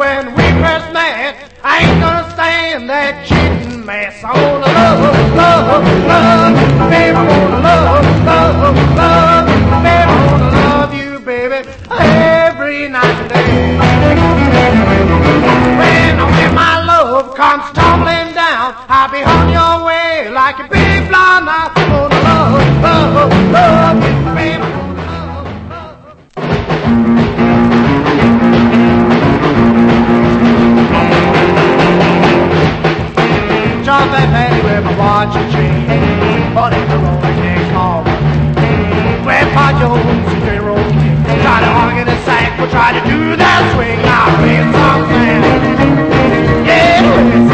when we first met. I ain't gonna stand that cheating mess. I wanna love, love, love, baby. I wanna love, love, love, baby. I wanna love you, baby, every night and day. When my love comes tumbling down, I'll be on your way like a big blonde. I wanna love, love, love, baby. I wanna love, love. Jump that valley with my watch and chain, but if the rolling next call, Grandpa Jones, he roll tips, try to hug in a sack, we'll try to do that swing. Now raise some sand, yeah.